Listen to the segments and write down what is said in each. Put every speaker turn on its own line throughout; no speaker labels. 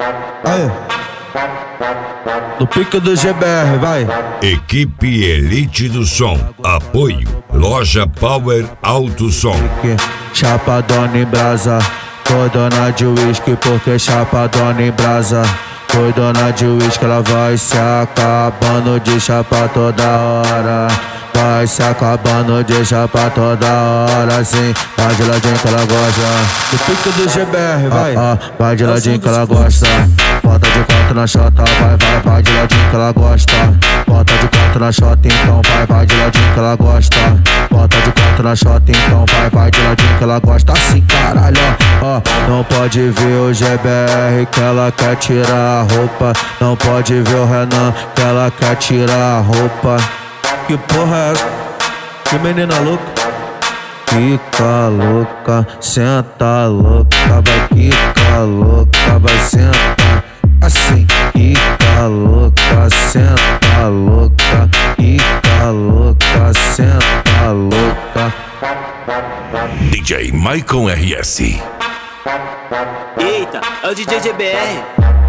Aí. No pique do GBR, vai.
Equipe Elite do Som. Apoio Loja Power Alto Som.
Chapadona em brasa, tô dona de uísque porque chapadona em brasa. Foi dona de uísque, ela vai se acabando de chapa toda hora. Vai se acabando de chapa toda hora, sim. Vai de ladinho que ela gosta. No pique do GBR, vai. Vai de ladinho que ela gosta. Bota de quatro na chota, vai de ladinho que ela gosta. Bota de quatro na chota, então vai de ladinho que ela gosta. Bota de quatro na chota, então vai de ladinho que ela gosta. Assim, caralho, ó. Não pode ver o GBR que ela quer tirar a roupa. Não pode ver o Renan que ela quer tirar a roupa. Que porra é essa? Que menina louca? Fica louca, senta louca, vai ficar louca, vai sentar assim. Fica louca, senta louca, fica louca, senta louca.
DJ Maicon RS.
Eita, é o DJ GBR.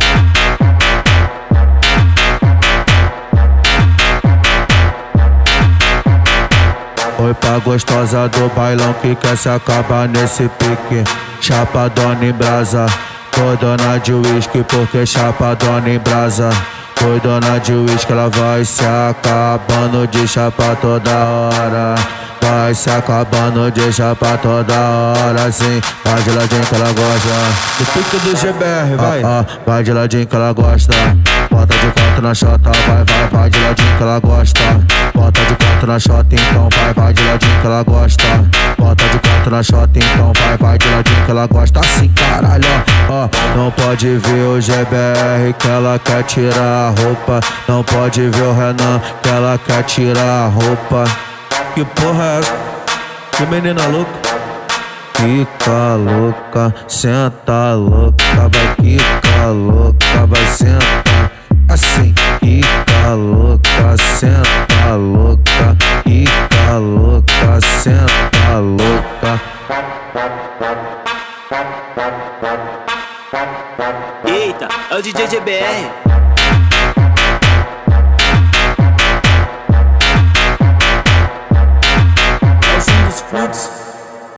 Oi pra gostosa do bailão que quer se acabar nesse pique. Chapadona em brasa, tô dona de uísque porque chapadona em brasa. Foi dona de uísque, ela vai se acabando de chapa toda hora. Vai se acabando de chapa toda hora, sim. Vai de ladinho que ela gosta. No pique do GBR, vai. Vai de ladinho que ela gosta. Bota de quatro na chota, vai de ladinho que ela gosta. Bota de quatro na chota, então vai de ladinho que ela gosta. Bota de quatro na chota, então vai de ladinho que ela gosta. Assim, caralho, ó. Não pode ver o GBR que ela quer tirar a roupa. Não pode ver o Renan que ela quer tirar a roupa. Que porra é essa? Que menina louca? Fica louca, senta louca, vai ficar louca, vai sentar assim. Fica louca, senta louca, fica louca, senta louca.
Eita, é o DJ GBR.
Fluxo.